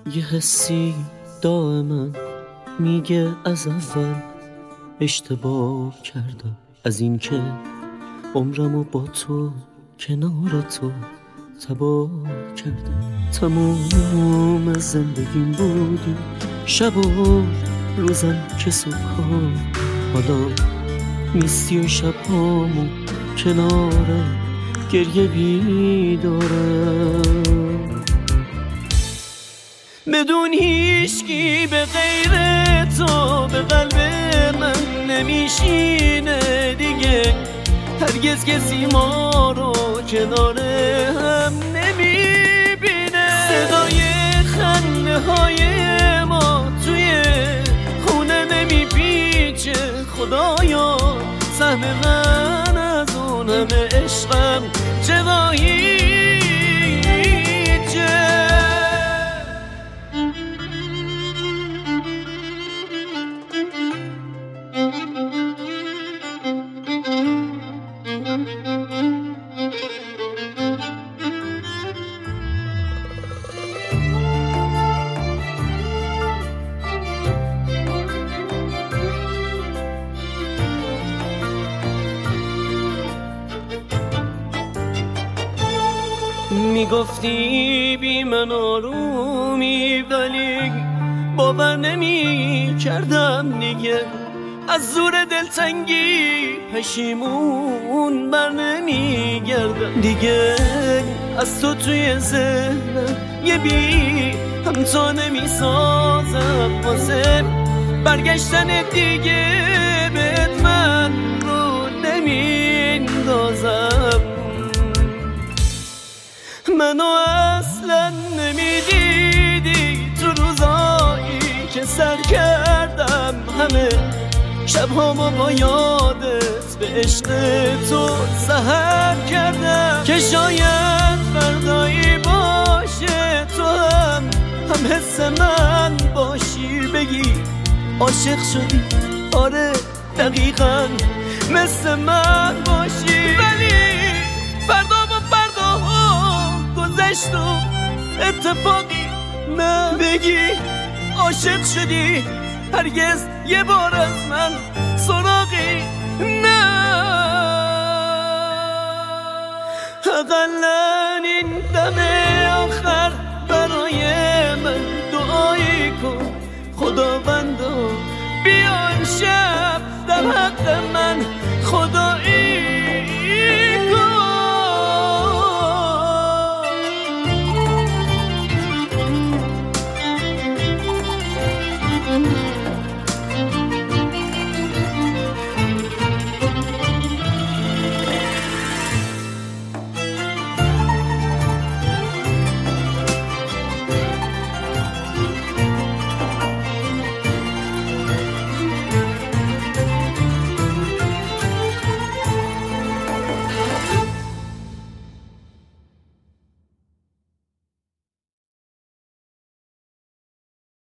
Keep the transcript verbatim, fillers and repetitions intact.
یه حسی دائما میگه از اول اشتباه کردم، از این که عمرمو با تو کنار تو تباه کردم. تموم زندگیم بودی، شب و روزم که صبحا، حالا نیستی و شبهامو کنار گریه بیدارم. بدون هیچکی به غیر تو به قلب من نمیشینه دیگه، هرگز کسی ما رو کنار هم نمیبینه. صدای خنده های ما توی خونه نمیپیچه، خدایا سهم من از اون همه عشقم چراییچه. میگفتی بی من آرومی، ولی باور نمی کردم دیگه. از زور دلتنگی پشیمون بر نمی گردم دیگه. از تو توی ذهنم یه بی همتا نمی سازم، واسه برگشتن دیگه بهت من رو نمی اندازم. منو اصلا نمیدیدی تو روزایی که سر کردم، همه شبهامو با یادت به عشق تو سحر کردم. که شاید فردایی باشه تو هم هم حس من باشی، بگی عاشق شدی، آره دقیقا مثل من باشی. ولی فردا گذشت و اتفاقی نه، بگی عاشق شدی، هرگز یه بار از من سراغی نه. اقلن این دم آخر برای من دعایی کن، خداوندا بیا امشب در حق من، خدا